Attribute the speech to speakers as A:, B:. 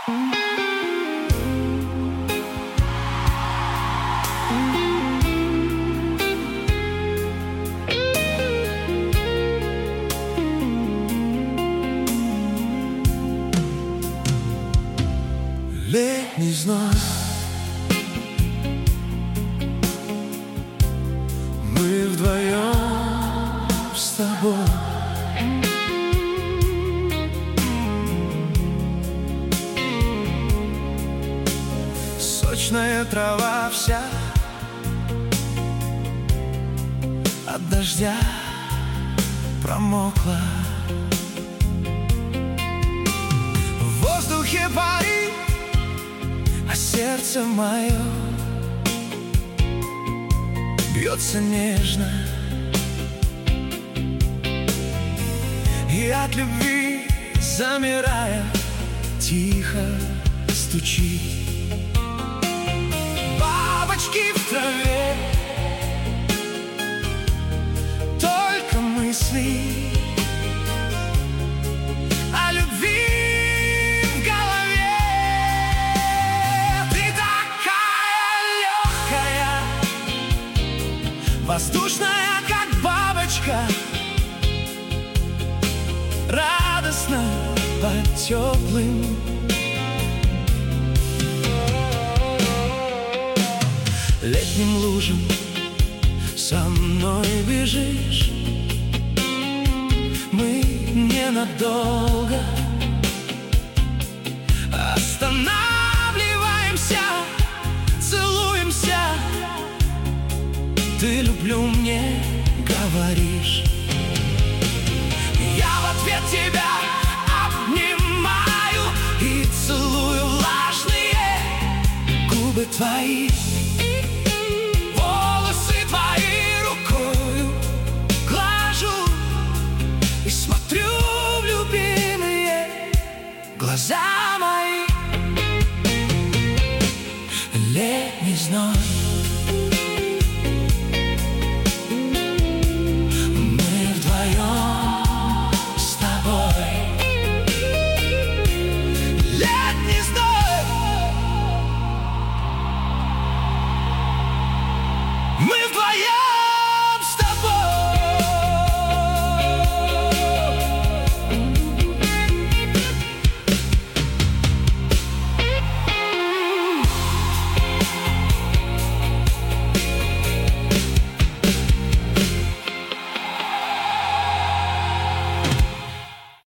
A: Летний зной, мы вдвоем с тобой. Сочная трава вся от дождя промокла. В воздухе парит, а сердце мое бьется нежно, и от любви, замирая, тихо стучит. Бабочки в траве, только мысли о любви в голове. Ты такая легкая, воздушная, как бабочка, радостно под теплым летним лужам. Со мной бежишь, мы ненадолго останавливаемся, целуемся. Ты люблю мне говоришь, я в ответ тебя обнимаю и целую влажные губы твои. Волосы твои рукою глажу и смотрю в любимые глаза.